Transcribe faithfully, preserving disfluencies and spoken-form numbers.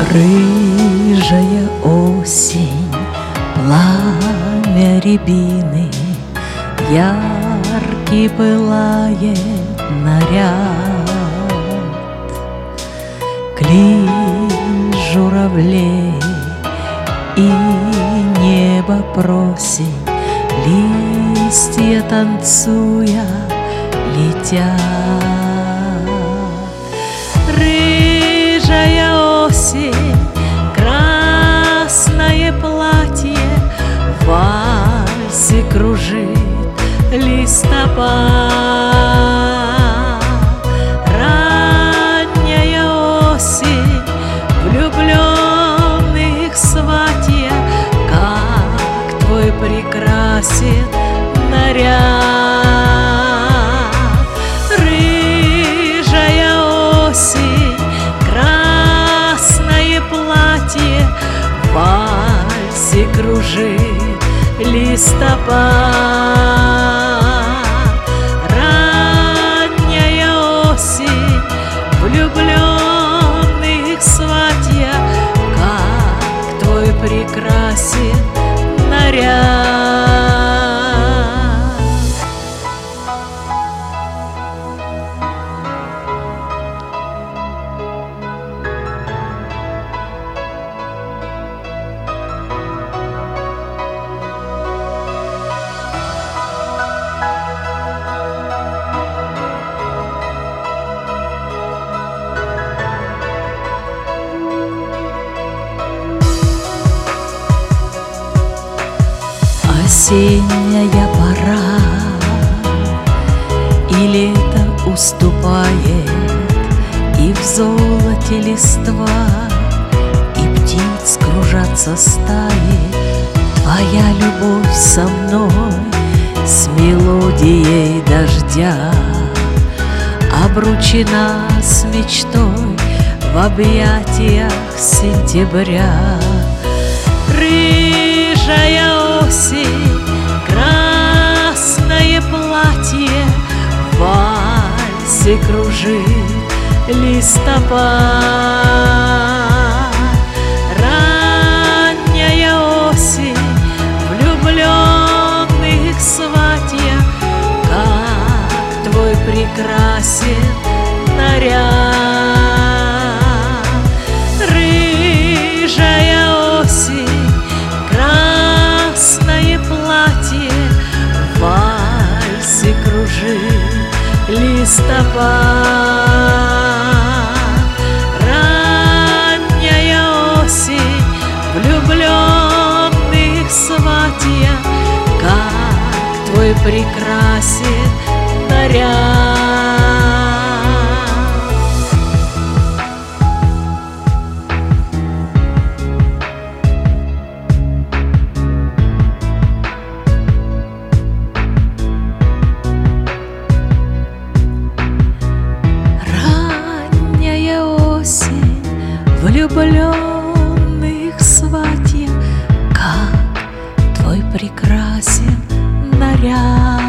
Рыжая осень, пламя рябины, яркий пылает наряд. Клин журавлей и небо просень, листья танцуя летят. Рыжая осень, красное платье, в вальсе кружит листопад. Ранняя осень, влюбленных сватья, как твой прекрасен наряд. Рыжая осень, красное платье, в вальсе кружит листопад. Ранняя осень, влюбленных сватья, как твой прекрасен наряд. Осенняя пора, и лето уступает, и в золоте листва, и птиц кружатся стаи. Твоя любовь со мной, с мелодией дождя, обручена с мечтой в объятиях сентября. Рыжая осень, красное платье, в вальсе кружит листопад. Ранняя осень, влюбленных сватья, как твой прекрасен наряд. Рыжая осень, красное платье, в вальсе кружит листопад. Ранняя осень, влюбленных сватья, как твой прекрасен наряд. Влюбленных сватья, как твой прекрасен наряд.